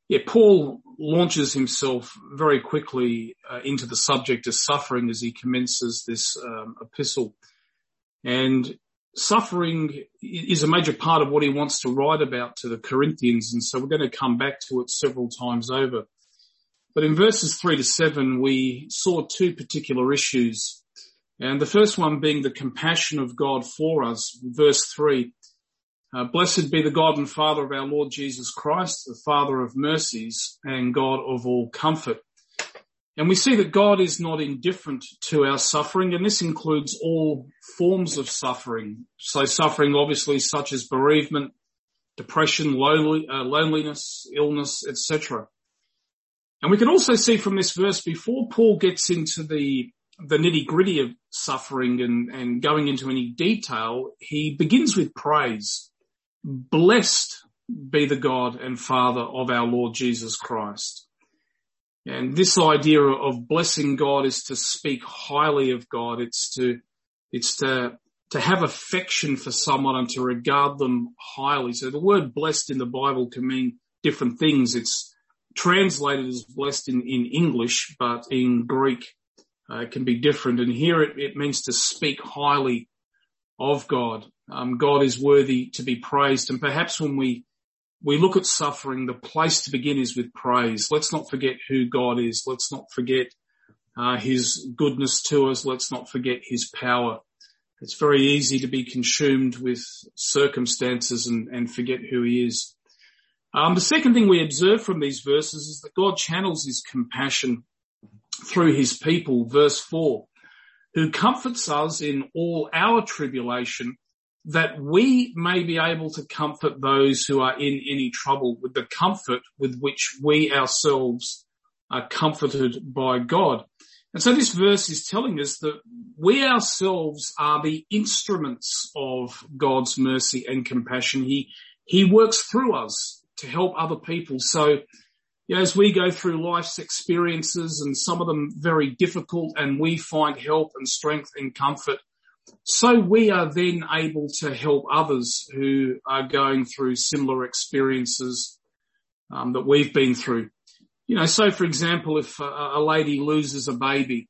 Paul launches himself very quickly into the subject of suffering as he commences this epistle. And suffering is a major part of what he wants to write about to the Corinthians, and so we're going to come back to it several times over. But in verses 3 to 7, we saw two particular issues, and the first one being the compassion of God for us. Verse 3, blessed be the God and Father of our Lord Jesus Christ, the Father of mercies and God of all comfort. And we see that God is not indifferent to our suffering, and this includes all forms of suffering. So suffering obviously such as bereavement, depression, loneliness, illness, etc. And we can also see from this verse, before Paul gets into the nitty-gritty of suffering and going into any detail, he begins with praise. Blessed be the God and Father of our Lord Jesus Christ. And this idea of blessing God is to speak highly of God. It's to have affection for someone and to regard them highly. So the word blessed in the Bible can mean different things. It's translated as blessed in English, but in Greek it can be different. And here it means to speak highly of God. God is worthy to be praised. And perhaps when we look at suffering, the place to begin is with praise. Let's not forget who God is. Let's not forget his goodness to us. Let's not forget his power. It's very easy to be consumed with circumstances and forget who he is. The second thing we observe from these verses is that God channels his compassion through his people. Verse 4, who comforts us in all our tribulation, that we may be able to comfort those who are in any trouble with the comfort with which we ourselves are comforted by God. And so this verse is telling us that we ourselves are the instruments of God's mercy and compassion. He works through us to help other people. So, as we go through life's experiences, and some of them very difficult, and we find help and strength and comfort, so we are then able to help others who are going through similar experiences that we've been through. So for example, if a lady loses a baby,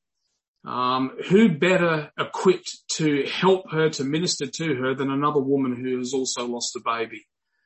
who better equipped to help her, to minister to her, than another woman who has also lost a baby?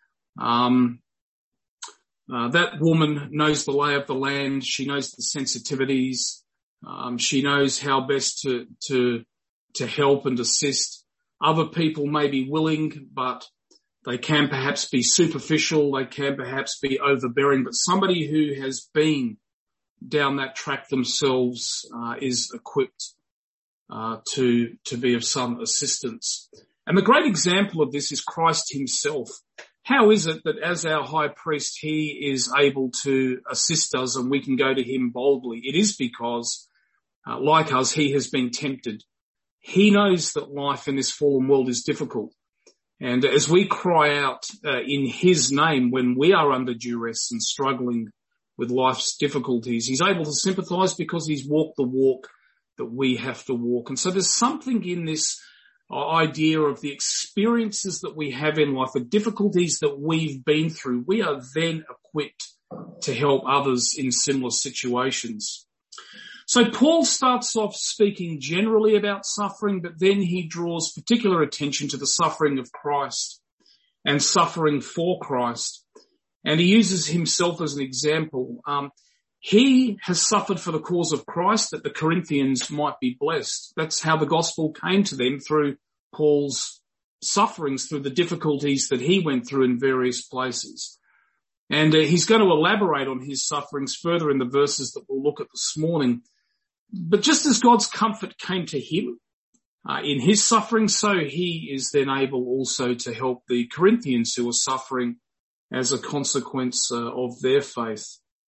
That woman knows the lay of the land. She knows the sensitivities. She knows how best to help and assist. Other people may be willing, but they can perhaps be superficial. They can perhaps be overbearing. But somebody who has been down that track themselves is equipped to be of some assistance. And the great example of this is Christ himself. How is it that as our high priest, he is able to assist us and we can go to him boldly? It is because, like us, he has been tempted. He knows that life in this fallen world is difficult. And as we cry out in his name when we are under duress and struggling with life's difficulties, he's able to sympathize because he's walked the walk that we have to walk. And so there's something in this idea of the experiences that we have in life, the difficulties that we've been through. We are then equipped to help others in similar situations. So Paul starts off speaking generally about suffering, but then he draws particular attention to the suffering of Christ and suffering for Christ. And he uses himself as an example. He has suffered for the cause of Christ that the Corinthians might be blessed. That's how the gospel came to them, through Paul's sufferings, through the difficulties that he went through in various places. And he's going to elaborate on his sufferings further in the verses that we'll look at this morning. But just as God's comfort came to him in his suffering, so he is then able also to help the Corinthians who are suffering as a consequence of their faith.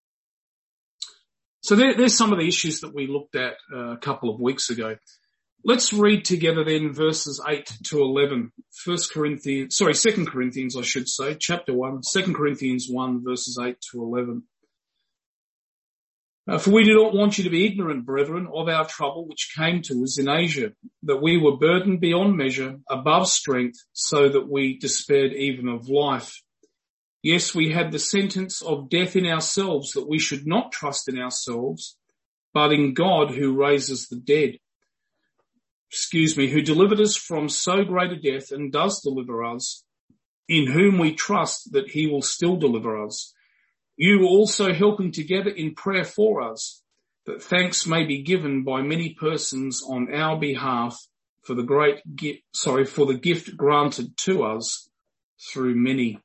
So there's some of the issues that we looked at a couple of weeks ago. Let's read together then verses 8 to 11. 2 Corinthians, I should say, chapter 1, 2 Corinthians 1, verses 8 to 11. For we do not want you to be ignorant, brethren, of our trouble which came to us in Asia, that we were burdened beyond measure, above strength, so that we despaired even of life. Yes, we had the sentence of death in ourselves, that we should not trust in ourselves, but in God who raises the dead. Who delivered us from so great a death and does deliver us, in whom we trust that he will still deliver us. You also helping together in prayer for us, that thanks may be given by many persons on our behalf for the gift granted to us through many.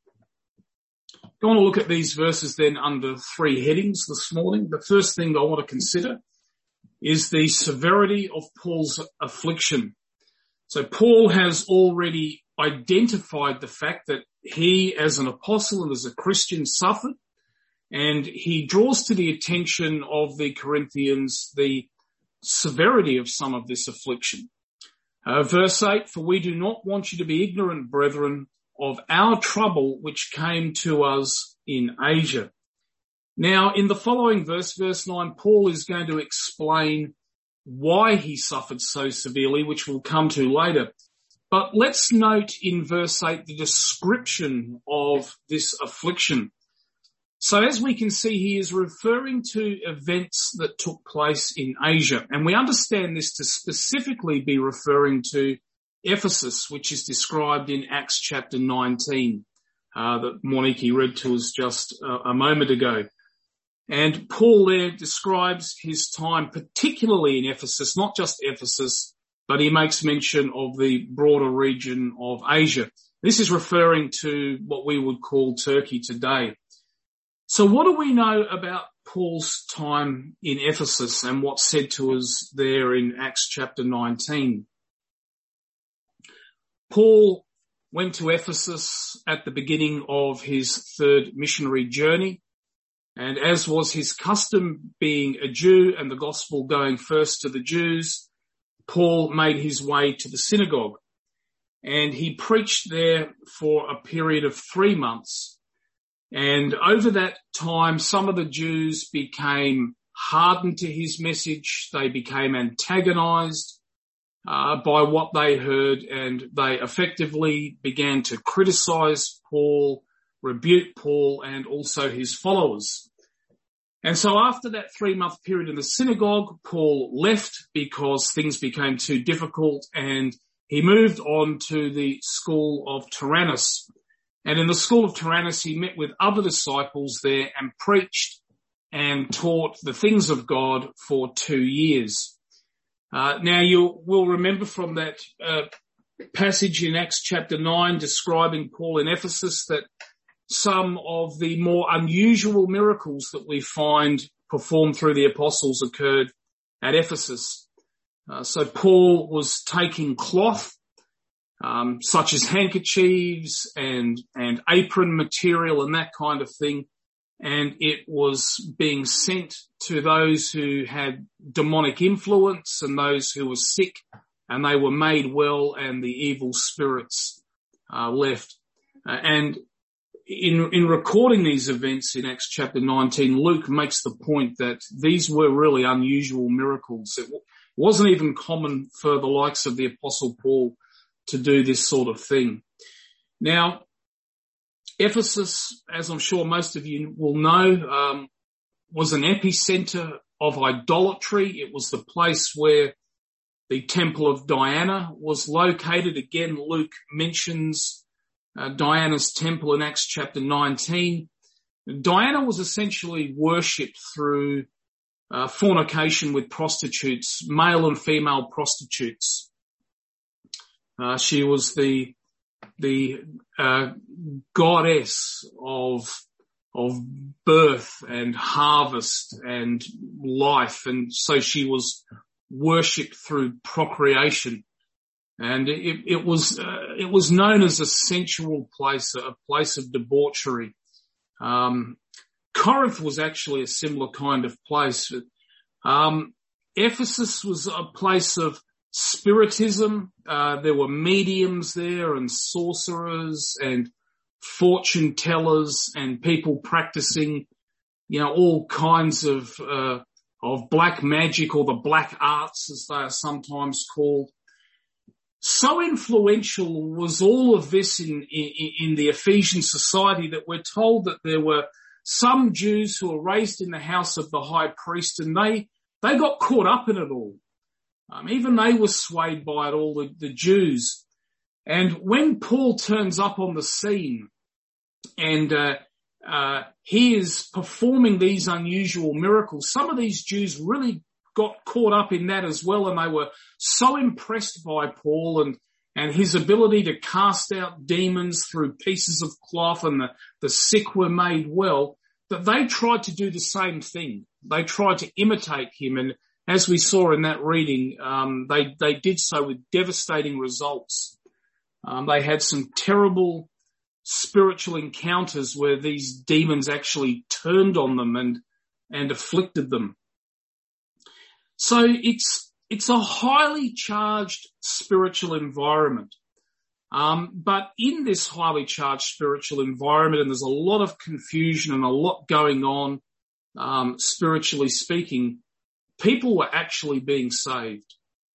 I want to look at these verses then under 3 headings this morning. The first thing I want to consider is the severity of Paul's affliction. So Paul has already identified the fact that he, as an apostle and as a Christian, suffered, and he draws to the attention of the Corinthians the severity of some of this affliction. Verse 8, for we do not want you to be ignorant, brethren, of our trouble which came to us in Asia. Now, in the following verse 9, Paul is going to explain why he suffered so severely, which we'll come to later. But let's note in verse 8 the description of this affliction. So as we can see, he is referring to events that took place in Asia. And we understand this to specifically be referring to Ephesus, which is described in Acts chapter 19, that Moniki read to us just a moment ago. And Paul there describes his time, particularly in Ephesus, not just Ephesus, but he makes mention of the broader region of Asia. This is referring to what we would call Turkey today. So what do we know about Paul's time in Ephesus and what's said to us there in Acts chapter 19? Paul went to Ephesus at the beginning of his 3rd missionary journey. And as was his custom, being a Jew and the gospel going first to the Jews, Paul made his way to the synagogue. And he preached there for a period of 3 months. And over that time, some of the Jews became hardened to his message. They became antagonized by what they heard, and they effectively began to criticize Paul, rebuke Paul, and also his followers. And so after that 3-month period in the synagogue, Paul left because things became too difficult, and he moved on to the school of Tyrannus. And in the school of Tyrannus, he met with other disciples there and preached and taught the things of God for 2 years. Now you will remember from that passage in Acts chapter 9 describing Paul in Ephesus that some of the more unusual miracles that we find performed through the apostles occurred at Ephesus. So Paul was taking cloth, such as handkerchiefs and apron material and that kind of thing, and it was being sent to those who had demonic influence and those who were sick, and they were made well and the evil spirits left. And in recording these events in Acts chapter 19, Luke makes the point that these were really unusual miracles. It wasn't even common for the likes of the Apostle Paul to do this sort of thing. Now, Ephesus, as I'm sure most of you will know, was an epicenter of idolatry. It was the place where the Temple of Diana was located. Again, Luke mentions Diana's temple in Acts chapter 19. Diana was essentially worshipped through fornication with prostitutes, male and female prostitutes. She was the goddess of birth and harvest and life, and so she was worshipped through procreation. And it was known as a sensual place, a place of debauchery. Corinth was actually a similar kind of place. Ephesus was a place of spiritism. There were mediums there and sorcerers and fortune tellers and people practicing, all kinds of black magic, or the black arts as they are sometimes called. So influential was all of this in the Ephesian society that we're told that there were some Jews who were raised in the house of the high priest, and they got caught up in it all. Even they were swayed by it all, the Jews. And when Paul turns up on the scene and he is performing these unusual miracles, some of these Jews really got caught up in that as well, and they were so impressed by Paul and his ability to cast out demons through pieces of cloth, and the sick were made well, that they tried to do the same thing. They tried to imitate him, and as we saw in that reading, they did so with devastating results. They had some terrible spiritual encounters where these demons actually turned on them and afflicted them. So it's a highly charged spiritual environment. But in this highly charged spiritual environment, and there's a lot of confusion and a lot going on, spiritually speaking, people were actually being saved.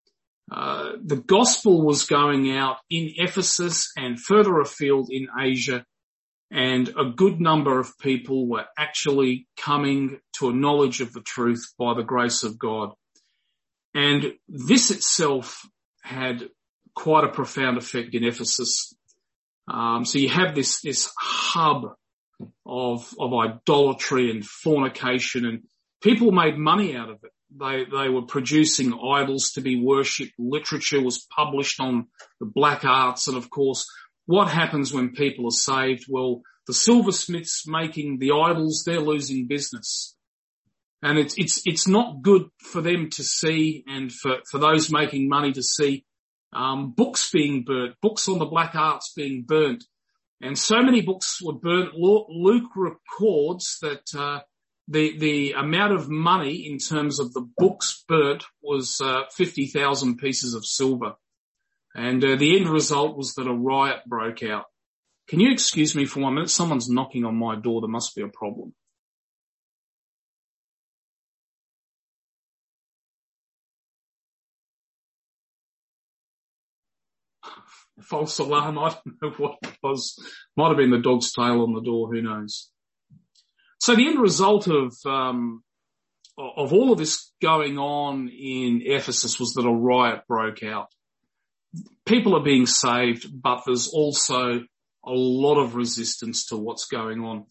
The gospel was going out in Ephesus and further afield in Asia, and a good number of people were actually coming to a knowledge of the truth by the grace of God. And this itself had quite a profound effect in Ephesus. So you have this hub of idolatry and fornication, and people made money out of it. They were producing idols to be worshipped. Literature was published on the black arts. And of course, what happens when people are saved? Well, the silversmiths making the idols, they're losing business. And it's not good for them to see, and for those making money to see, books being burnt, books on the black arts being burnt. And so many books were burnt. Luke records that, the amount of money in terms of the books burnt was 50,000 pieces of silver. And the end result was that a riot broke out. Can you excuse me for 1 minute? Someone's knocking on my door. There must be a problem. False alarm. I don't know what it was. Might have been the dog's tail on the door. Who knows? So the end result of all of this going on in Ephesus was that a riot broke out. People are being saved, but there's also a lot of resistance to what's going on.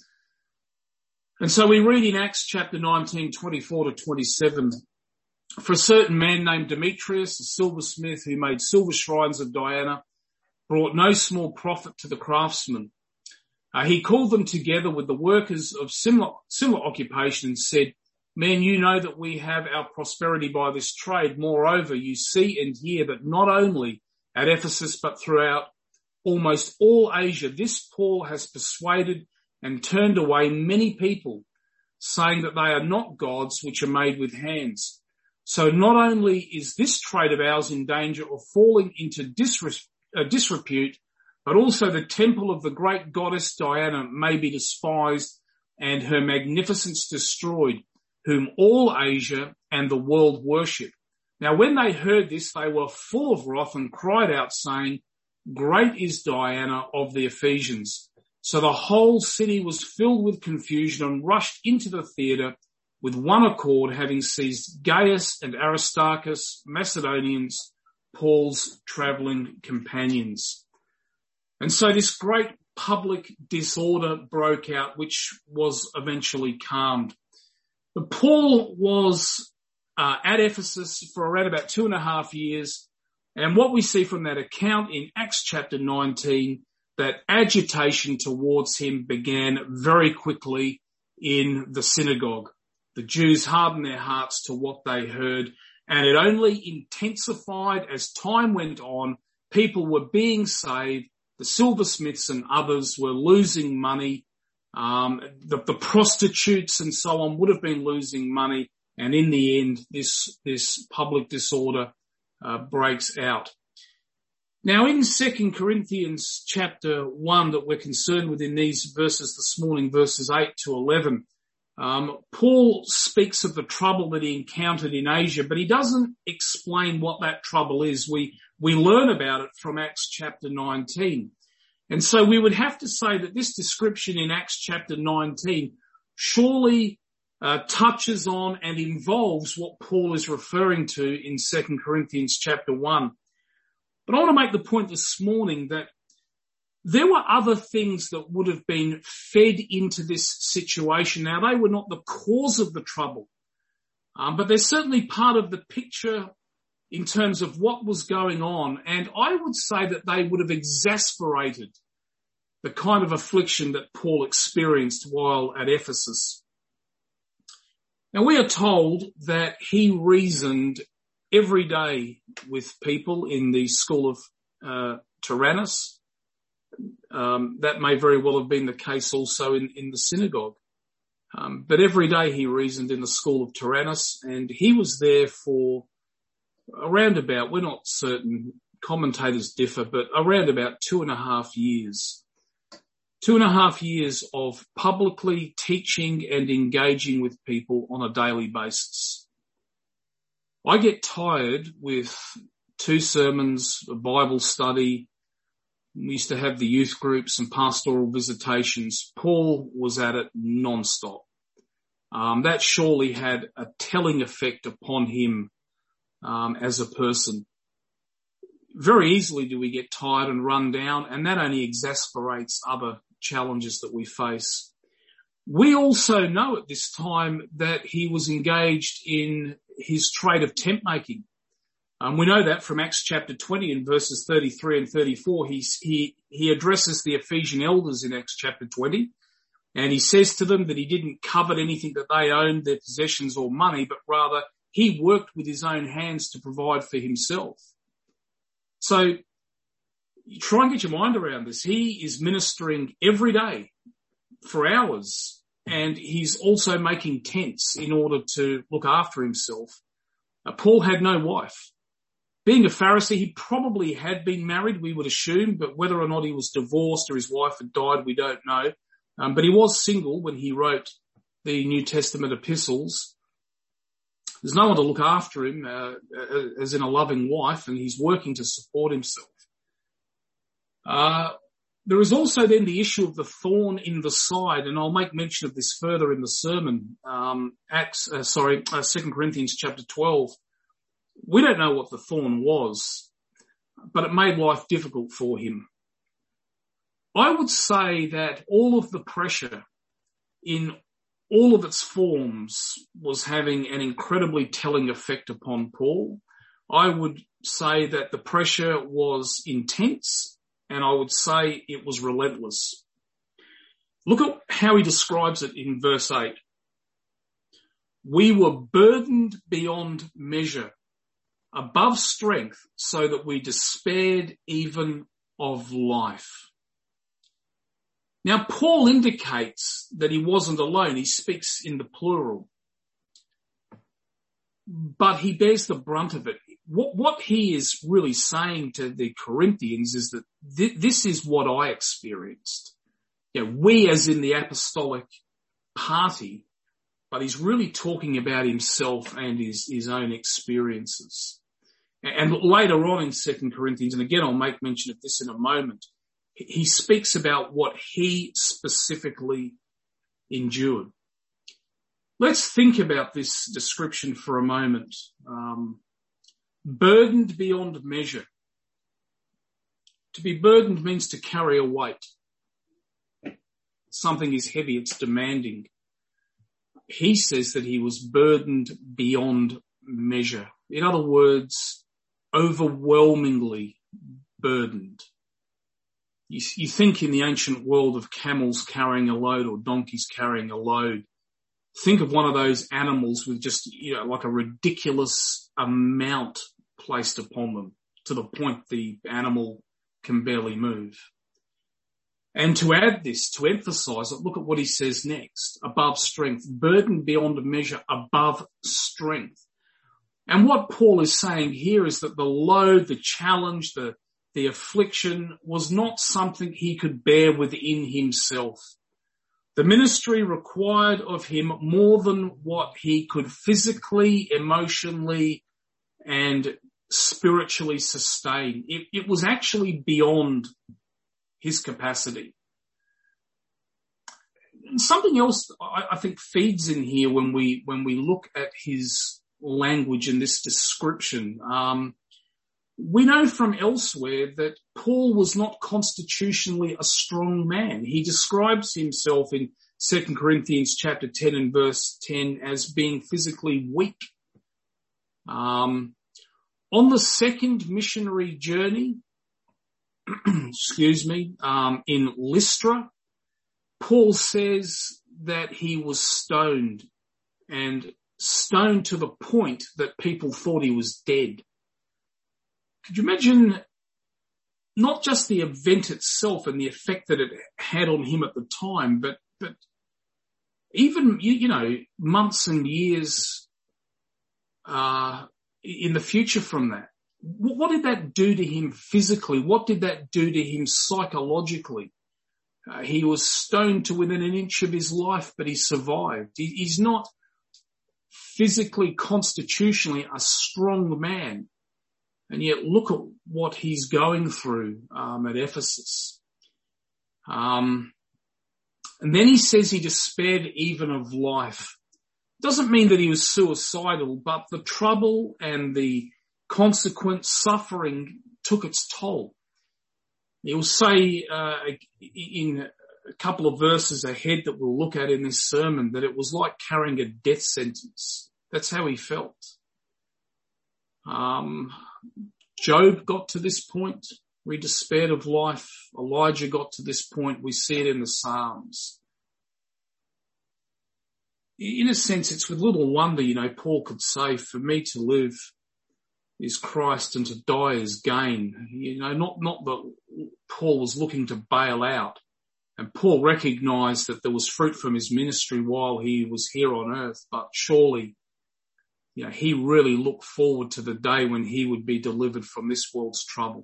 And so we read in Acts chapter 19, 24 to 27, for a certain man named Demetrius, a silversmith who made silver shrines of Diana, brought no small profit to the craftsmen. He called them together with the workers of similar occupation and said, "Men, you know that we have our prosperity by this trade. Moreover, you see and hear that not only at Ephesus but throughout almost all Asia, this Paul has persuaded and turned away many people, saying that they are not gods which are made with hands. So not only is this trade of ours in danger of falling into disrepute, but also the temple of the great goddess Diana may be despised and her magnificence destroyed, whom all Asia and the world worship." Now when they heard this, they were full of wrath and cried out, saying, "Great is Diana of the Ephesians." So the whole city was filled with confusion and rushed into the theatre with one accord, having seized Gaius and Aristarchus, Macedonians, Paul's travelling companions. And so this great public disorder broke out, which was eventually calmed. But Paul was at Ephesus for around about 2.5 years. And what we see from that account in Acts chapter 19, that agitation towards him began very quickly in the synagogue. The Jews hardened their hearts to what they heard, and it only intensified as time went on. People were being saved. The silversmiths and others were losing money. The prostitutes and so on would have been losing money. And in the end, this public disorder breaks out. Now in 2 Corinthians chapter 1 that we're concerned with in these verses this morning, verses 8 to 11, Paul speaks of the trouble that he encountered in Asia, but he doesn't explain what that trouble is. We We learn about it from Acts chapter 19. And so we would have to say that this description in Acts chapter 19 surely touches on and involves what Paul is referring to in 2 Corinthians chapter 1. But I want to make the point this morning that there were other things that would have been fed into this situation. Now, they were not the cause of the trouble, but they're certainly part of the picture in terms of what was going on. And I would say that they would have exasperated the kind of affliction that Paul experienced while at Ephesus. Now, we are told that he reasoned every day with people in the school of Tyrannus. That may very well have been the case also in the synagogue. But every day he reasoned in the school of Tyrannus, and he was there for around about, we're not certain, commentators differ, but around about 2.5 years. 2.5 years of publicly teaching and engaging with people on a daily basis. I get tired with 2 sermons, a Bible study. We used to have the youth groups and pastoral visitations. Paul was at it non-stop. That surely had a telling effect upon him as a person. Very easily do we get tired and run down, and that only exasperates other challenges that we face. We also know at this time that he was engaged in his trade of tent making. We know that from Acts chapter 20 and verses 33 and 34. He addresses the Ephesian elders in Acts chapter 20, and he says to them that he didn't covet anything that they owned, their possessions or money, but rather he worked with his own hands to provide for himself. So you try and get your mind around this. He is ministering every day for hours, and he's also making tents in order to look after himself. Paul had no wife. Being a Pharisee, he probably had been married, we would assume, but whether or not he was divorced or his wife had died, we don't know. But he was single when he wrote the New Testament epistles. There's no one to look after him, as in a loving wife, and he's working to support himself. There is also then the issue of the thorn in the side, and I'll make mention of this further in the sermon. 2 Corinthians chapter 12. We don't know what the thorn was, but it made life difficult for him. I would say that all of the pressure in all of its forms was having an incredibly telling effect upon Paul. I would say that the pressure was intense, and I would say it was relentless. Look at how he describes it in verse 8. We were burdened beyond measure, above strength, so that we despaired even of life. Now, Paul indicates that he wasn't alone. He speaks in the plural. But he bears the brunt of it. What he is really saying to the Corinthians is that this is what I experienced. We as in the apostolic party, but he's really talking about himself and his own experiences. And later on in 2 Corinthians, and again I'll make mention of this in a moment, he speaks about what he specifically endured. Let's think about this description for a moment. Burdened beyond measure. To be burdened means to carry a weight. Something is heavy, it's demanding. He says that he was burdened beyond measure. In other words, overwhelmingly burdened. You think in the ancient world of camels carrying a load or donkeys carrying a load. Think of one of those animals with just, like a ridiculous amount placed upon them to the point the animal can barely move. And to add this, to emphasize it, look at what he says next. Above strength, burden beyond measure, above strength. And what Paul is saying here is that the load, the challenge, the affliction was not something he could bear within himself. The ministry required of him more than what he could physically, emotionally, and spiritually sustain. It was actually beyond his capacity. And something else I think feeds in here when we look at his language in this description. We know from elsewhere that Paul was not constitutionally a strong man. He describes himself in 2 Corinthians chapter 10 and verse 10 as being physically weak. On the second missionary journey, in Lystra, Paul says that he was stoned, and stoned to the point that people thought he was dead. Could you imagine not just the event itself and the effect that it had on him at the time, but even, months and years in the future from that? What did that do to him physically? What did that do to him psychologically? He was stoned to within an inch of his life, but he survived. He's not physically, constitutionally a strong man. And yet look at what he's going through at Ephesus. And then he says he despaired even of life. Doesn't mean that he was suicidal, but the trouble and the consequent suffering took its toll. He'll say in a couple of verses ahead that we'll look at in this sermon that it was like carrying a death sentence. That's how he felt. Job got to this point where he despaired of life. Elijah got to this point. We see it in the Psalms. In a sense, it's with little wonder, Paul could say, for me to live is Christ and to die is gain. Not that Paul was looking to bail out. And Paul recognized that there was fruit from his ministry while he was here on earth, but surely, he really looked forward to the day when he would be delivered from this world's trouble.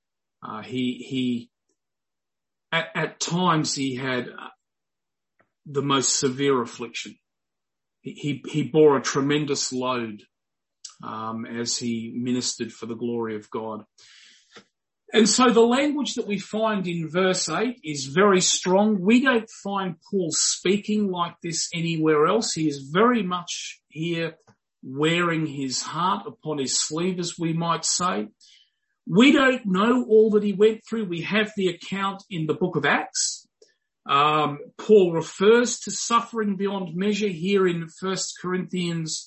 At times he had the most severe affliction. He bore a tremendous load, as he ministered for the glory of God. And so the language that we find in verse 8 is very strong. We don't find Paul speaking like this anywhere else. He is very much here wearing his heart upon his sleeve, as we might say. We don't know all that he went through. We have the account in the book of Acts. Paul refers to suffering beyond measure here in 2 Corinthians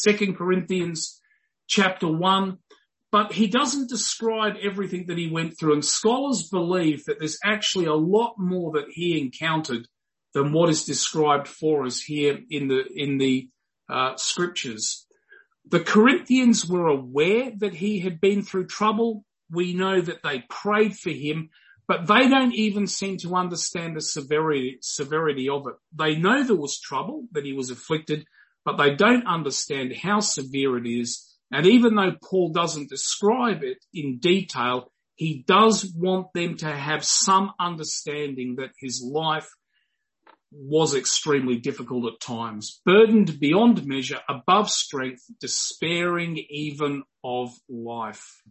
chapter 1, but he doesn't describe everything that he went through, and scholars believe that there's actually a lot more that he encountered than what is described for us here in the scriptures. The Corinthians were aware that he had been through trouble. We know that they prayed for him, but they don't even seem to understand the severity of it. They know there was trouble, that he was afflicted, but they don't understand how severe it is. And even though Paul doesn't describe it in detail, he does want them to have some understanding that his life was extremely difficult at times, burdened beyond measure, above strength, despairing even of life.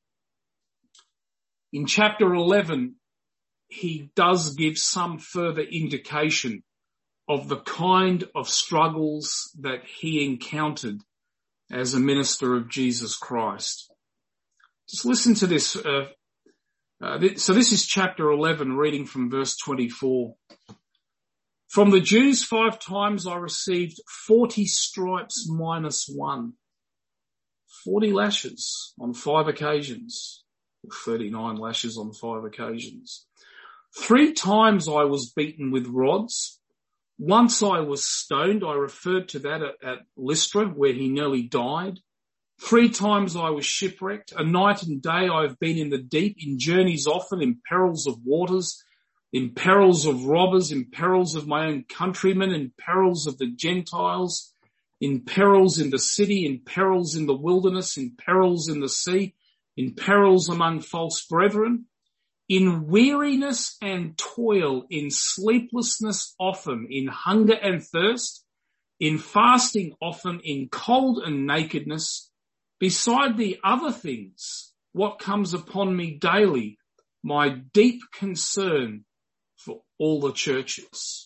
In chapter 11, he does give some further indication of the kind of struggles that he encountered as a minister of Jesus Christ. Just listen to this. So this is chapter 11, reading from verse 24. From the Jews 5 times I received 40 stripes minus 1. 40 lashes on 5 occasions. 39 lashes on 5 occasions. 3 times I was beaten with rods. Once I was stoned. I referred to that at Lystra, where he nearly died. 3 times I was shipwrecked. A night and day I have been in the deep, in journeys often, in perils of waters, in perils of robbers, in perils of my own countrymen, in perils of the Gentiles, in perils in the city, in perils in the wilderness, in perils in the sea, in perils among false brethren, in weariness and toil, in sleeplessness often, in hunger and thirst, in fasting often, in cold and nakedness, beside the other things, what comes upon me daily, my deep concern for all the churches.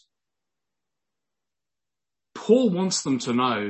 Paul wants them to know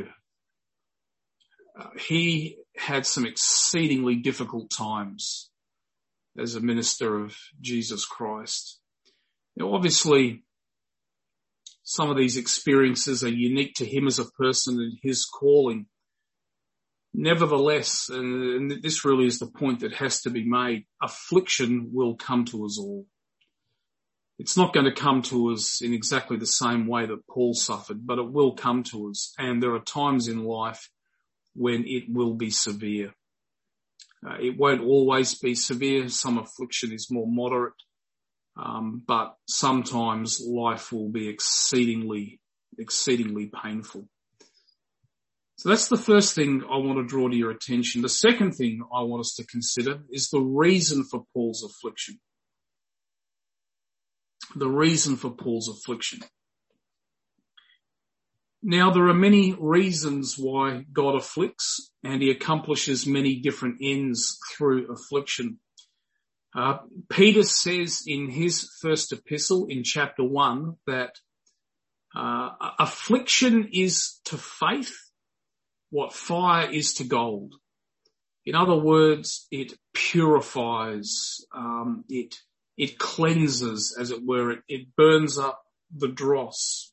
he had some exceedingly difficult times as a minister of Jesus Christ. Now, obviously, some of these experiences are unique to him as a person and his calling. Nevertheless, and this really is the point that has to be made, affliction will come to us all. It's not going to come to us in exactly the same way that Paul suffered, but it will come to us. And there are times in life when it will be severe. It won't always be severe. Some affliction is more moderate. But sometimes life will be exceedingly painful. So that's the first thing I want to draw to your attention. The second thing I want us to consider is the reason for Paul's affliction. The reason for Paul's affliction. Now, there are many reasons why God afflicts, and he accomplishes many different ends through affliction. Peter says in his first epistle in chapter 1 that affliction is to faith what fire is to gold. In other words, it purifies, it cleanses, as it were, it burns up the dross.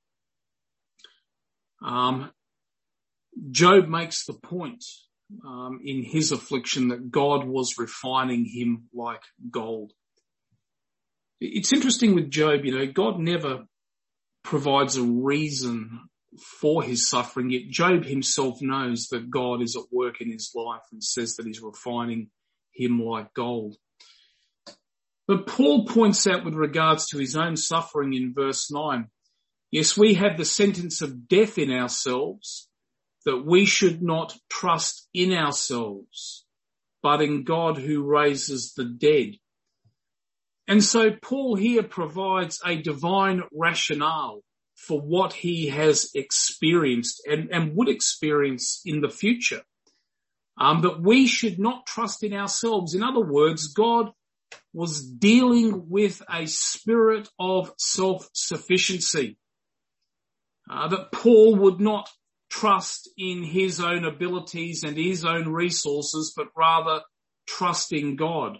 Job makes the point in his affliction that God was refining him like gold. It's interesting with Job, God never provides a reason for his suffering, yet Job himself knows that God is at work in his life and says that he's refining him like gold. But Paul points out with regards to his own suffering in verse 9, yes, we have the sentence of death in ourselves, that we should not trust in ourselves, but in God who raises the dead. And so Paul here provides a divine rationale for what he has experienced and would experience in the future. That we should not trust in ourselves. In other words, God was dealing with a spirit of self-sufficiency. That Paul would not trust in his own abilities and his own resources, but rather trust in God.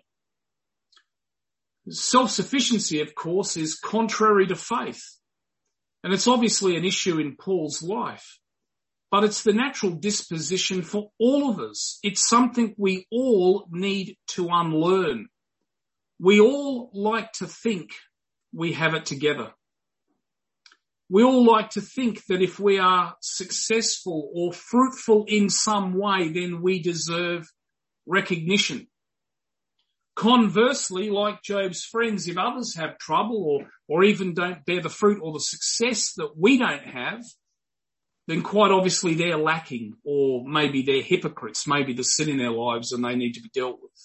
Self-sufficiency, of course, is contrary to faith. And it's obviously an issue in Paul's life. But it's the natural disposition for all of us. It's something we all need to unlearn. We all like to think we have it together. We all like to think that if we are successful or fruitful in some way, then we deserve recognition. Conversely, like Job's friends, if others have trouble or even don't bear the fruit or the success that we don't have, then quite obviously they're lacking, or maybe they're hypocrites, maybe there's sin in their lives and they need to be dealt with.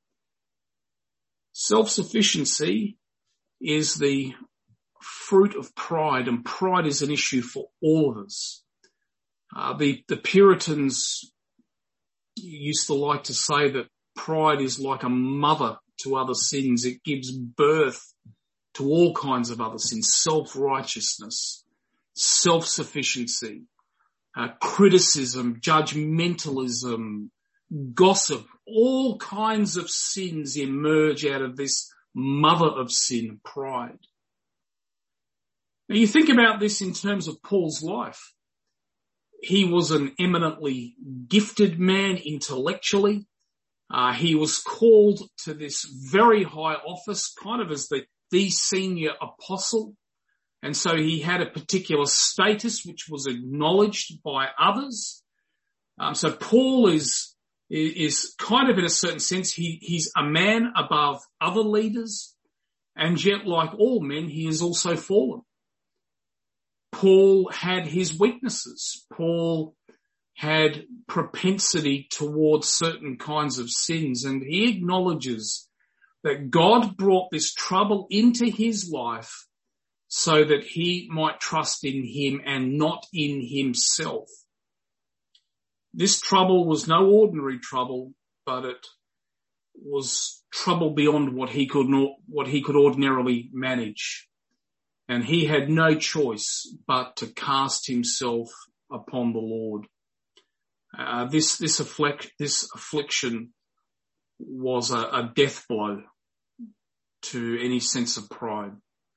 Self-sufficiency is the fruit of pride, and pride is an issue for all of us. The Puritans used to like to say that pride is like a mother to other sins. It gives birth to all kinds of other sins: self-righteousness, self-sufficiency, criticism, judgmentalism, gossip. All kinds of sins emerge out of this mother of sin, pride. Now you think about this in terms of Paul's life. He was an eminently gifted man intellectually. He was called to this very high office, kind of as the senior apostle. And so he had a particular status which was acknowledged by others. So Paul is kind of, in a certain sense, he's a man above other leaders. And yet, like all men, he is also fallen. Paul had his weaknesses. Paul had propensity towards certain kinds of sins, and he acknowledges that God brought this trouble into his life so that he might trust in him and not in himself. This trouble was no ordinary trouble, but it was trouble beyond what he could ordinarily manage. And he had no choice but to cast himself upon the Lord. This affliction was a death blow to any sense of pride.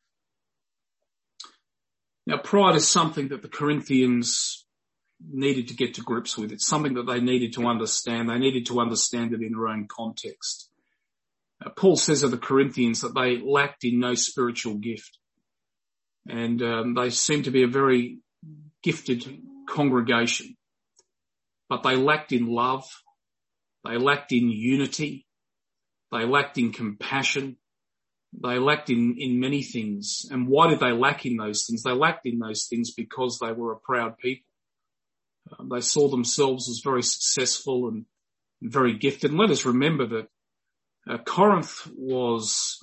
Now, pride is something that the Corinthians needed to get to grips with. It's something that they needed to understand. They needed to understand it in their own context. Paul says of the Corinthians that they lacked in no spiritual gift. And they seemed to be a very gifted congregation. But they lacked in love. They lacked in unity. They lacked in compassion. They lacked in many things. And why did they lack in those things? They lacked in those things because they were a proud people. They saw themselves as very successful and very gifted. And let us remember that Corinth was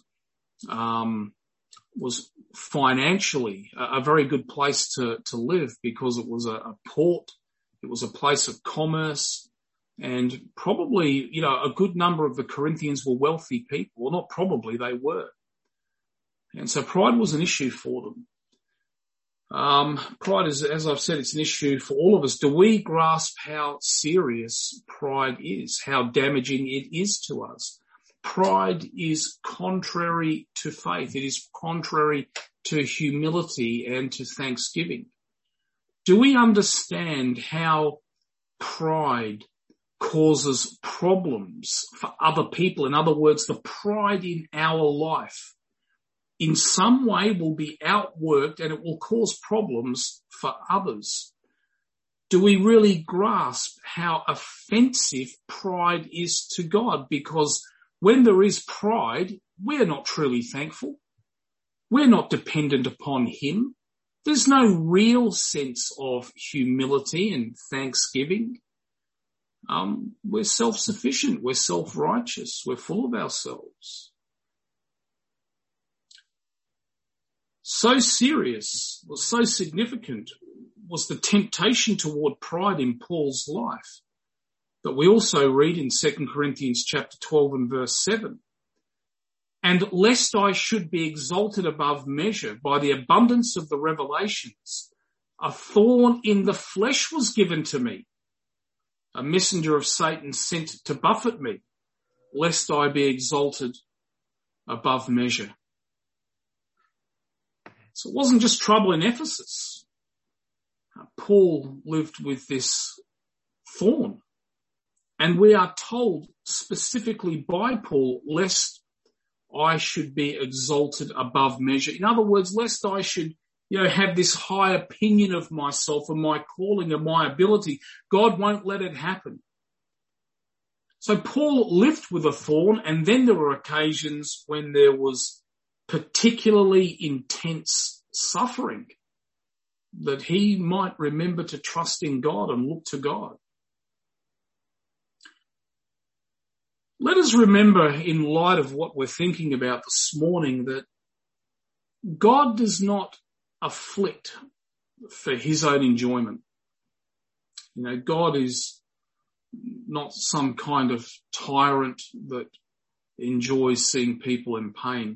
financially a very good place to live, because it was a port. It was a place of commerce, and probably, a good number of the Corinthians were wealthy people. Well, not probably, they were. And so pride was an issue for them. Pride is, as I've said, it's an issue for all of us. Do we grasp how serious pride is, how damaging it is to us? Pride is contrary to faith. It is contrary to humility and to thanksgiving. Do we understand how pride causes problems for other people? In other words, the pride in our life in some way will be outworked and it will cause problems for others. Do we really grasp how offensive pride is to God? Because when there is pride, we're not truly thankful. We're not dependent upon Him. There's no real sense of humility and thanksgiving. We're self-sufficient. We're self-righteous. We're full of ourselves. So serious, or so significant was the temptation toward pride in Paul's life that we also read in 2 Corinthians chapter 12 and verse 7. And lest I should be exalted above measure by the abundance of the revelations, a thorn in the flesh was given to me, a messenger of Satan sent to buffet me, lest I be exalted above measure. So it wasn't just trouble in Ephesus. Paul lived with this thorn. And we are told specifically by Paul, lest I should be exalted above measure. In other words, lest I should, have this high opinion of myself and my calling and my ability. God won't let it happen. So Paul lived with a thorn, and then there were occasions when there was particularly intense suffering that he might remember to trust in God and look to God. Let us remember, in light of what we're thinking about this morning, that God does not afflict for His own enjoyment. God is not some kind of tyrant that enjoys seeing people in pain.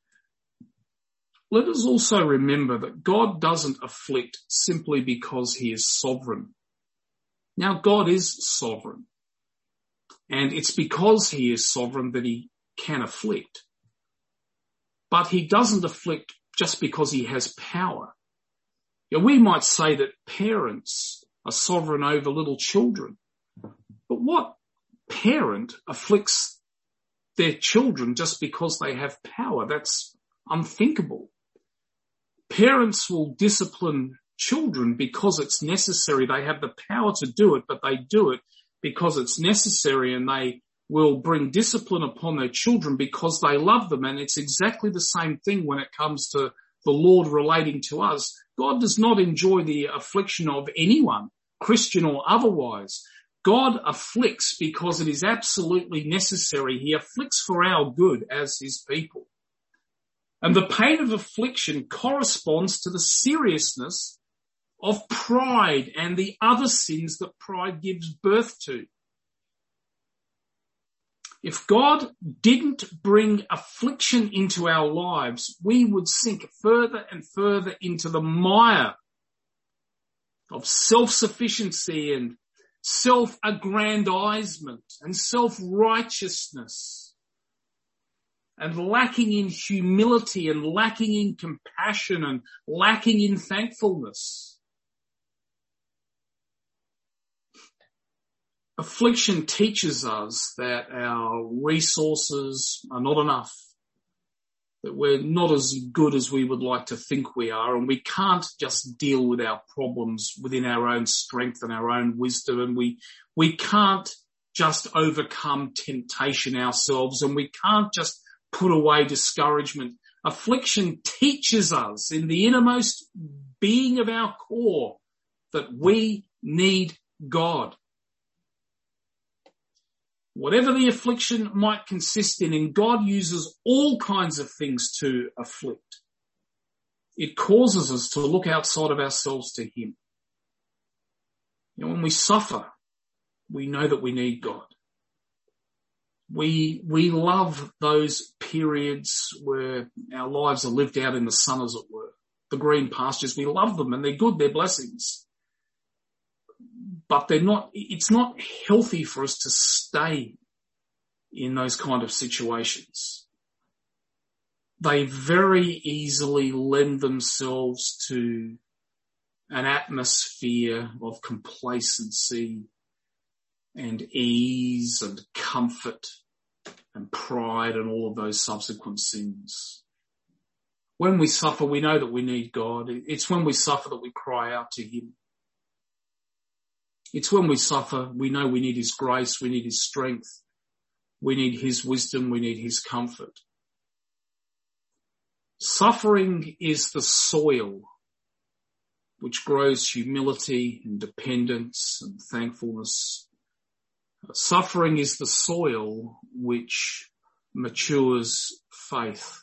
Let us also remember that God doesn't afflict simply because He is sovereign. Now, God is sovereign, and it's because He is sovereign that He can afflict. But He doesn't afflict just because He has power. We might say that parents are sovereign over little children, but what parent afflicts their children just because they have power? That's unthinkable. Parents will discipline children because it's necessary. They have the power to do it, but they do it because it's necessary, and they will bring discipline upon their children because they love them. And it's exactly the same thing when it comes to the Lord relating to us. God does not enjoy the affliction of anyone, Christian or otherwise. God afflicts because it is absolutely necessary. He afflicts for our good as His people. And the pain of affliction corresponds to the seriousness of pride and the other sins that pride gives birth to. If God didn't bring affliction into our lives, we would sink further and further into the mire of self-sufficiency and self-aggrandizement and self-righteousness, and lacking in humility and lacking in compassion and lacking in thankfulness. Affliction teaches us that our resources are not enough, that we're not as good as we would like to think we are, and we can't just deal with our problems within our own strength and our own wisdom, and we can't just overcome temptation ourselves, and we can't just put away discouragement. Affliction teaches us in the innermost being of our core that we need God. Whatever the affliction might consist in, God uses all kinds of things to afflict. It causes us to look outside of ourselves to Him. When we suffer, we know that we need God. We love those periods where our lives are lived out in the sun, as it were. The green pastures, we love them and they're good, they're blessings. But it's not healthy for us to stay in those kind of situations. They very easily lend themselves to an atmosphere of complacency and ease and comfort and pride and all of those subsequent sins. When we suffer, we know that we need God. It's when we suffer that we cry out to Him. It's when we suffer, we know we need His grace, we need His strength, we need His wisdom, we need His comfort. Suffering is the soil which grows humility and dependence and thankfulness. Suffering is the soil which matures faith.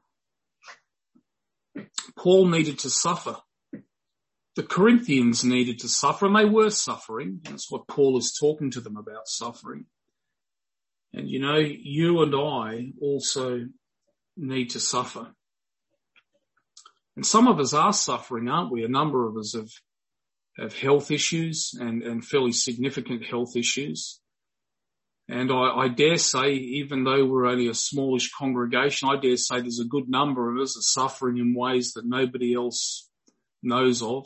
Paul needed to suffer. The Corinthians needed to suffer, and they were suffering. That's what Paul is talking to them about, suffering. And you and I also need to suffer. And some of us are suffering, aren't we? A number of us have health issues and fairly significant health issues. And I dare say, even though we're only a smallish congregation, I dare say there's a good number of us are suffering in ways that nobody else knows of.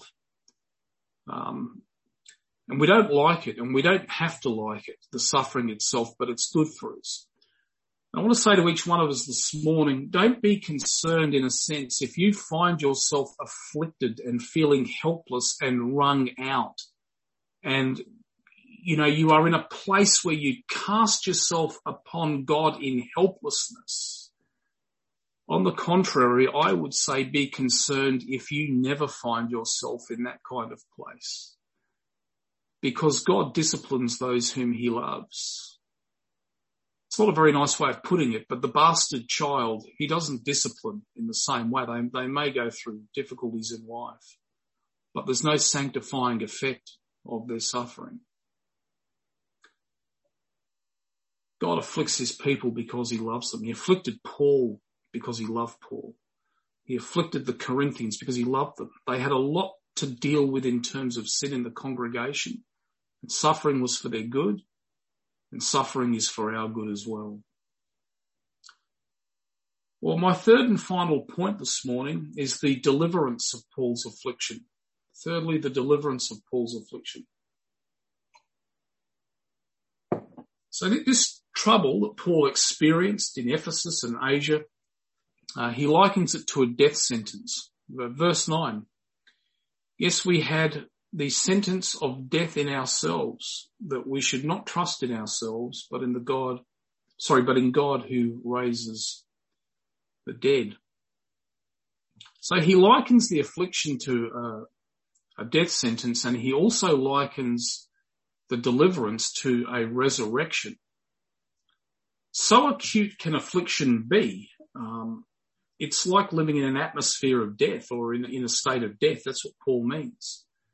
And we don't like it, and we don't have to like it, the suffering itself, but it's good for us. I want to say to each one of us this morning, don't be concerned in a sense if you find yourself afflicted and feeling helpless and wrung out, and you are in a place where you cast yourself upon God in helplessness. On the contrary, I would say be concerned if you never find yourself in that kind of place, because God disciplines those whom He loves. It's not a very nice way of putting it, but the bastard child, He doesn't discipline in the same way. They may go through difficulties in life, but there's no sanctifying effect of their suffering. God afflicts His people because He loves them. He afflicted Paul because He loved Paul. He afflicted the Corinthians because He loved them. They had a lot to deal with in terms of sin in the congregation. And suffering was for their good, and suffering is for our good as well. Well, my third and final point this morning is the deliverance of Paul's affliction. Thirdly, the deliverance of Paul's affliction. So this trouble that Paul experienced in Ephesus and Asia, he likens it to a death sentence. Verse 9. Yes, we had the sentence of death in ourselves, that we should not trust in ourselves, but in God who raises the dead. So he likens the affliction to a death sentence, and he also likens the deliverance to a resurrection. So acute can affliction be. It's like living in an atmosphere of death, or in a state of death. That's what Paul means.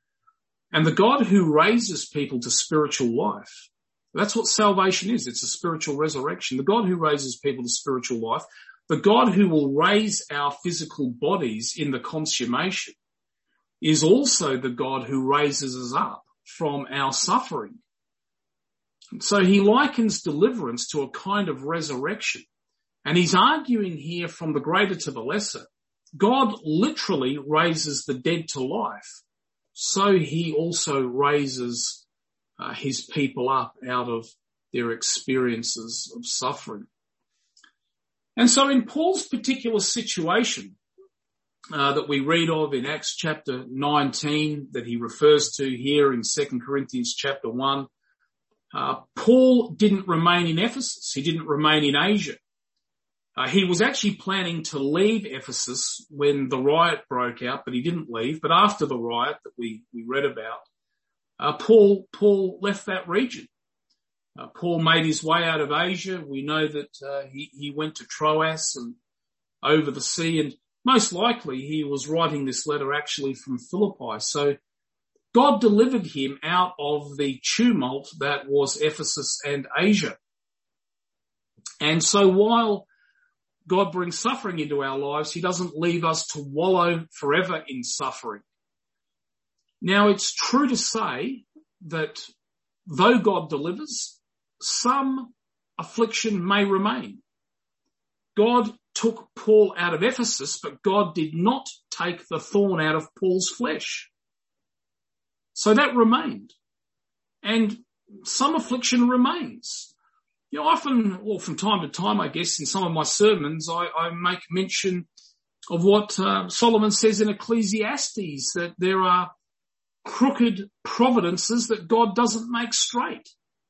And the God who raises people to spiritual life, that's what salvation is. It's a spiritual resurrection. The God who raises people to spiritual life, the God who will raise our physical bodies in the consummation, is also the God who raises us up from our suffering. And so he likens deliverance to a kind of resurrection. And he's arguing here from the greater to the lesser. God literally raises the dead to life. So he also raises his people up out of their experiences of suffering. And so in Paul's particular situation that we read of in Acts chapter 19, that he refers to here in 2 Corinthians chapter 1, Paul didn't remain in Ephesus. He didn't remain in Asia. He was actually planning to leave Ephesus when the riot broke out, but he didn't leave. But after the riot that we read about, Paul left that region. Paul made his way out of Asia. We know that he went to Troas and over the sea, and most likely he was writing this letter actually from Philippi. So God delivered him out of the tumult that was Ephesus and Asia. And so while God brings suffering into our lives, he doesn't leave us to wallow forever in suffering. Now, it's true to say that though God delivers, some affliction may remain. God took Paul out of Ephesus, but God did not take the thorn out of Paul's flesh. So that remained. And some affliction remains. You know, often, or from time to time, I guess, in some of my sermons, I make mention of what Solomon says in Ecclesiastes, that there are crooked providences that God doesn't make straight.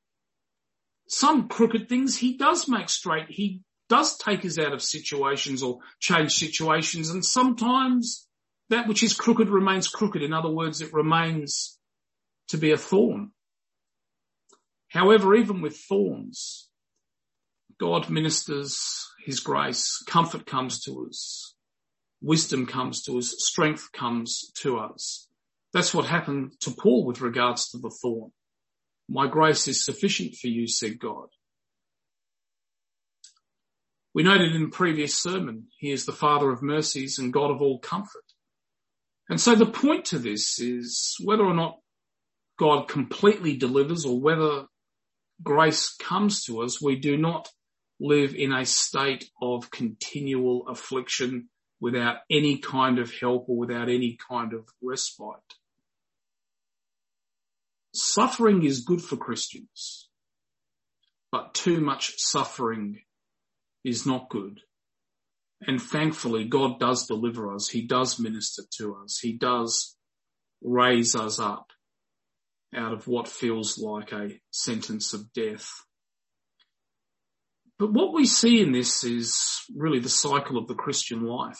Some crooked things he does make straight. He does take us out of situations or change situations, and sometimes that which is crooked remains crooked. In other words, it remains to be a thorn. However, even with thorns, God ministers his grace. Comfort comes to us. Wisdom comes to us. Strength comes to us. That's what happened to Paul with regards to the thorn. My grace is sufficient for you, said God. We noted in the previous sermon, he is the Father of mercies and God of all comfort. And so the point to this is whether or not God completely delivers or whether grace comes to us, we do not live in a state of continual affliction without any kind of help or without any kind of respite. Suffering is good for Christians, but too much suffering is not good. And thankfully, God does deliver us. He does minister to us. He does raise us up out of what feels like a sentence of death. But what we see in this is really the cycle of the Christian life.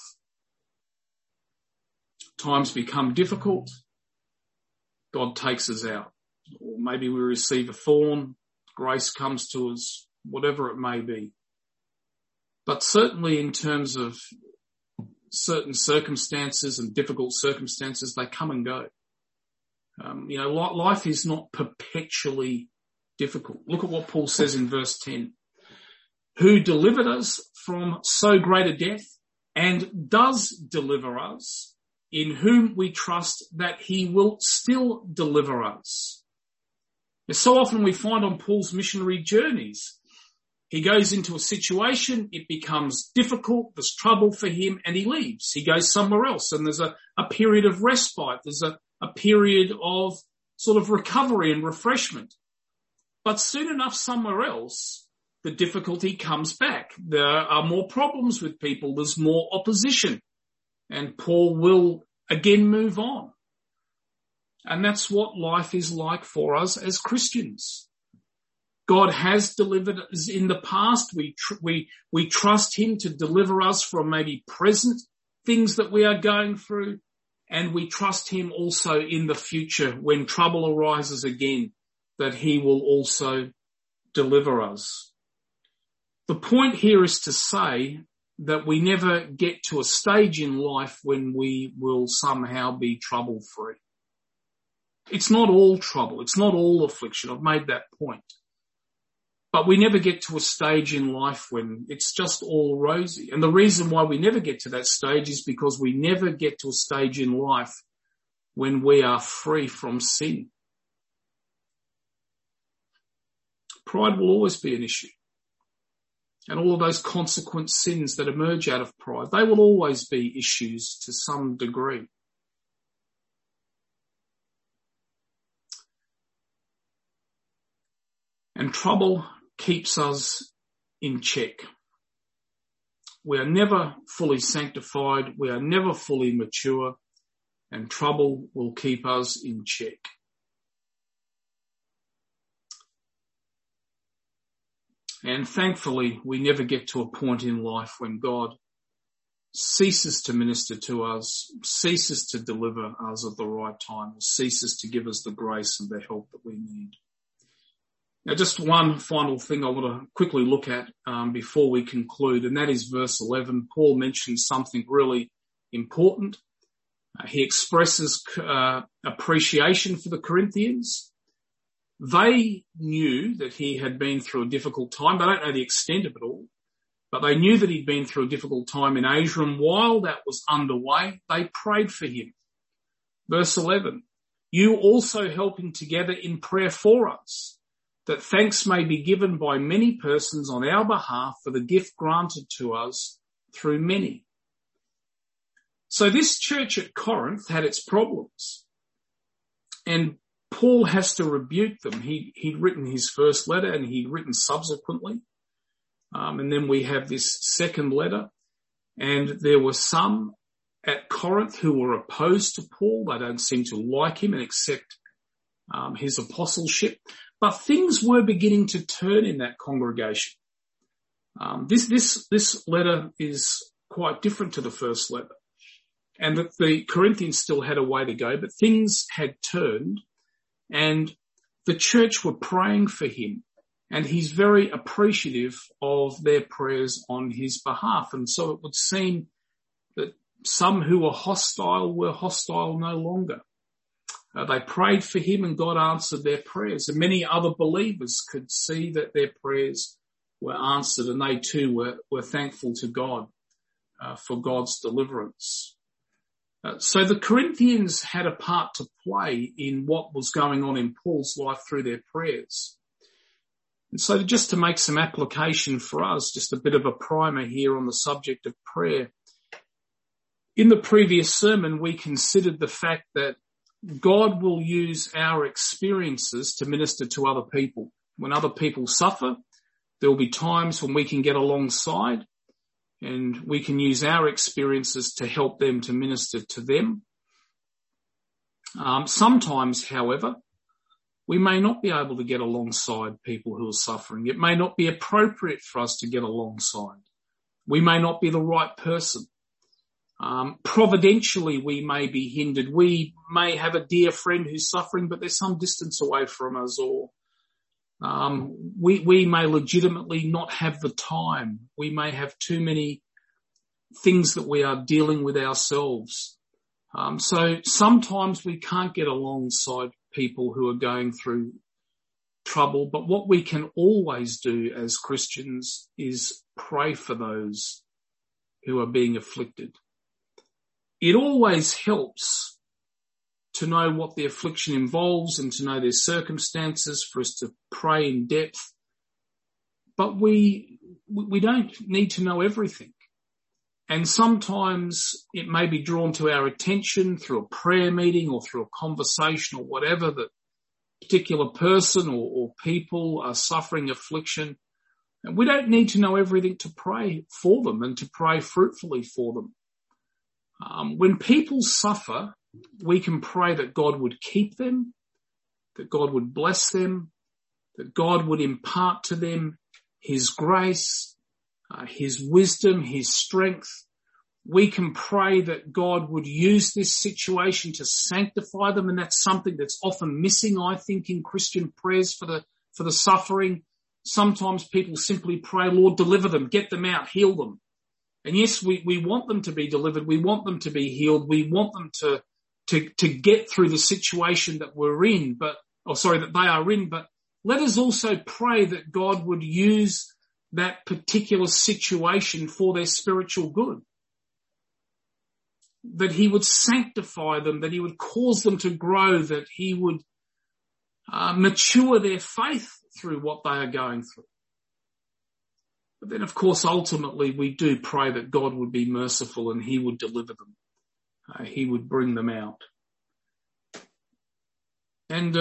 Times become difficult. God takes us out. Or maybe we receive a thorn. Grace comes to us, whatever it may be. But certainly in terms of certain circumstances and difficult circumstances, they come and go. Life is not perpetually difficult. Look at what Paul says in verse 10. Who delivered us from so great a death and does deliver us, in whom we trust that he will still deliver us. And so often we find on Paul's missionary journeys, he goes into a situation, it becomes difficult, there's trouble for him, and he leaves. He goes somewhere else, and there's a period of respite. There's a period of sort of recovery and refreshment. But soon enough, somewhere else, the difficulty comes back. There are more problems with people. There's more opposition. And Paul will again move on. And that's what life is like for us as Christians. God has delivered us in the past. We trust him to deliver us from maybe present things that we are going through. And we trust him also in the future when trouble arises again, that he will also deliver us. The point here is to say that we never get to a stage in life when we will somehow be trouble-free. It's not all trouble. It's not all affliction. I've made that point. But we never get to a stage in life when it's just all rosy. And the reason why we never get to that stage is because we never get to a stage in life when we are free from sin. Pride will always be an issue. And all of those consequent sins that emerge out of pride, they will always be issues to some degree. And trouble keeps us in check. We are never fully sanctified. We are never fully mature. And trouble will keep us in check. And thankfully, we never get to a point in life when God ceases to minister to us, ceases to deliver us at the right time, ceases to give us the grace and the help that we need. Now, just one final thing I want to quickly look at before we conclude, and that is verse 11. Paul mentions something really important. He expresses appreciation for the Corinthians. They knew that he had been through a difficult time. They don't know the extent of it all, but they knew that he'd been through a difficult time in Asia, and while that was underway, they prayed for him. Verse 11, you also helping together in prayer for us, that thanks may be given by many persons on our behalf for the gift granted to us through many. So this church at Corinth had its problems, and Paul has to rebuke them. He'd written his first letter and he'd written subsequently. And then we have this second letter, and there were some at Corinth who were opposed to Paul. They don't seem to like him and accept his apostleship. But things were beginning to turn in that congregation. This letter is quite different to the first letter. And that the Corinthians still had a way to go, but things had turned, and the church were praying for him, and he's very appreciative of their prayers on his behalf. And so it would seem that some who were hostile no longer. They prayed for him and God answered their prayers. And many other believers could see that their prayers were answered, and they too were thankful to God for God's deliverance. So the Corinthians had a part to play in what was going on in Paul's life through their prayers. And so just to make some application for us, just a bit of a primer here on the subject of prayer. In the previous sermon, we considered the fact that God will use our experiences to minister to other people. When other people suffer, there will be times when we can get alongside and we can use our experiences to help them, to minister to them. Sometimes, however, we may not be able to get alongside people who are suffering. It may not be appropriate for us to get alongside. We may not be the right person. Providentially, we may be hindered. We may have a dear friend who's suffering, but they're some distance away from us, or we may legitimately not have the time. We may have too many things that we are dealing with ourselves. So sometimes we can't get alongside people who are going through trouble, but what we can always do as Christians is pray for those who are being afflicted. It always helps to know what the affliction involves and to know their circumstances for us to pray in depth. But we don't need to know everything. And sometimes it may be drawn to our attention through a prayer meeting or through a conversation or whatever, that a particular person or people are suffering affliction. And we don't need to know everything to pray for them and to pray fruitfully for them. When people suffer, we can pray that God would keep them, that God would bless them, that God would impart to them his grace, his wisdom, his strength. We can pray that God would use this situation to sanctify them, and that's something that's often missing, I think, in Christian prayers for the suffering. Sometimes people simply pray, Lord, deliver them, get them out, heal them. And yes, we want them to be delivered. We want them to be healed. We want them to get through the situation that that they are in, but let us also pray that God would use that particular situation for their spiritual good. That he would sanctify them, that he would cause them to grow, that he would mature their faith through what they are going through. But then, of course, ultimately we do pray that God would be merciful and he would deliver them. He would bring them out. And,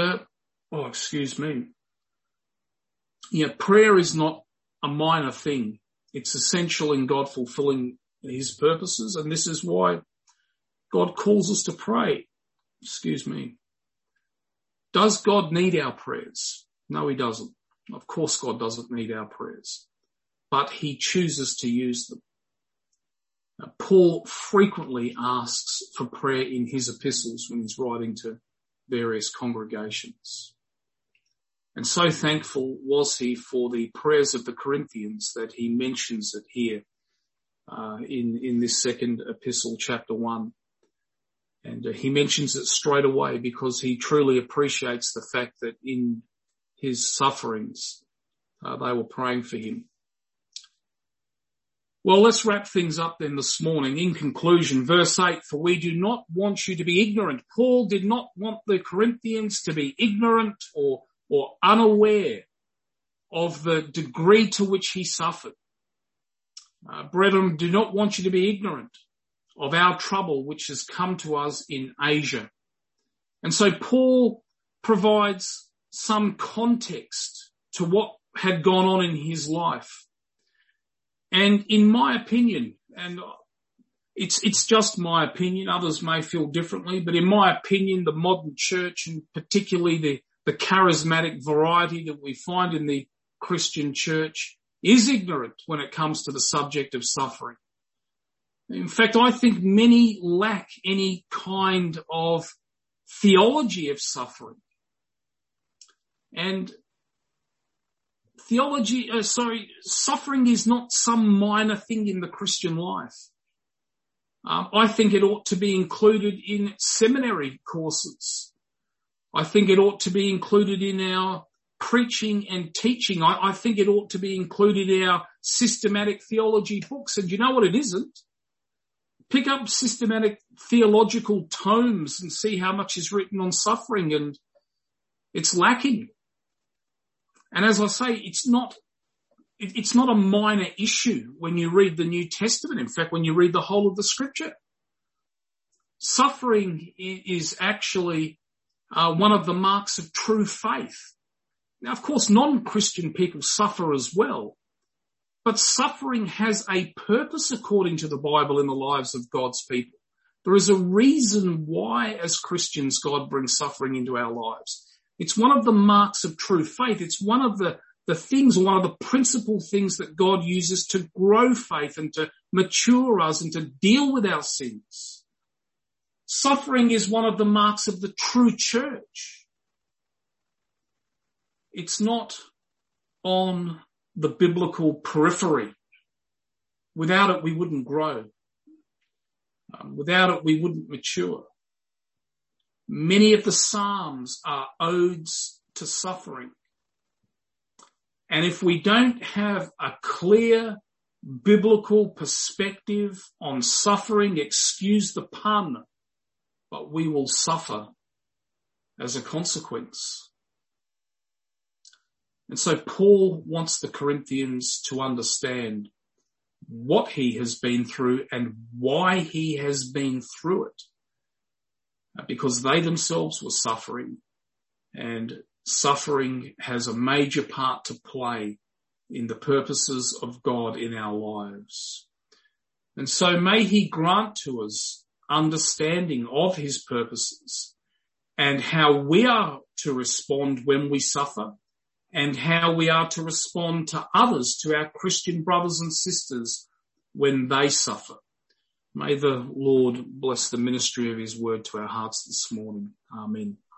prayer is not a minor thing. It's essential in God fulfilling his purposes, and this is why God calls us to pray. Does God need our prayers? No, he doesn't. Of course God doesn't need our prayers, but he chooses to use them. Paul frequently asks for prayer in his epistles when he's writing to various congregations. And so thankful was he for the prayers of the Corinthians that he mentions it here in this second epistle, chapter 1. And he mentions it straight away because he truly appreciates the fact that in his sufferings, they were praying for him. Well, let's wrap things up then this morning. In conclusion, verse 8, for we do not want you to be ignorant. Paul did not want the Corinthians to be ignorant or unaware of the degree to which he suffered. Brethren, do not want you to be ignorant of our trouble which has come to us in Asia. And so Paul provides some context to what had gone on in his life. And in my opinion, and it's just my opinion, others may feel differently, but in my opinion, the modern church, and particularly the charismatic variety that we find in the Christian church, is ignorant when it comes to the subject of suffering. In fact, I think many lack any kind of theology of suffering. And suffering is not some minor thing in the Christian life. I think it ought to be included in seminary courses. I think it ought to be included in our preaching and teaching. I think it ought to be included in our systematic theology books. And you know what it isn't? Pick up systematic theological tomes and see how much is written on suffering, and it's lacking. And as I say, it's not a minor issue when you read the New Testament. In fact, when you read the whole of the scripture, suffering is actually one of the marks of true faith. Now, of course, non-Christian people suffer as well, but suffering has a purpose according to the Bible in the lives of God's people. There is a reason why, as Christians, God brings suffering into our lives. It's one of the marks of true faith. It's one of the things, one of the principal things that God uses to grow faith and to mature us and to deal with our sins. Suffering is one of the marks of the true church. It's not on the biblical periphery. Without it, we wouldn't grow. Without it, we wouldn't mature. Many of the Psalms are odes to suffering. And if we don't have a clear biblical perspective on suffering, excuse the pun, but we will suffer as a consequence. And so Paul wants the Corinthians to understand what he has been through and why he has been through it. Because they themselves were suffering, and suffering has a major part to play in the purposes of God in our lives. And so may he grant to us understanding of his purposes and how we are to respond when we suffer, and how we are to respond to others, to our Christian brothers and sisters when they suffer. May the Lord bless the ministry of his word to our hearts this morning. Amen.